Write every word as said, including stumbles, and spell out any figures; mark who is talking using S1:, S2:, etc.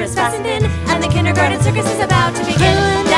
S1: is fastened in, and the kindergarten circus is about to begin.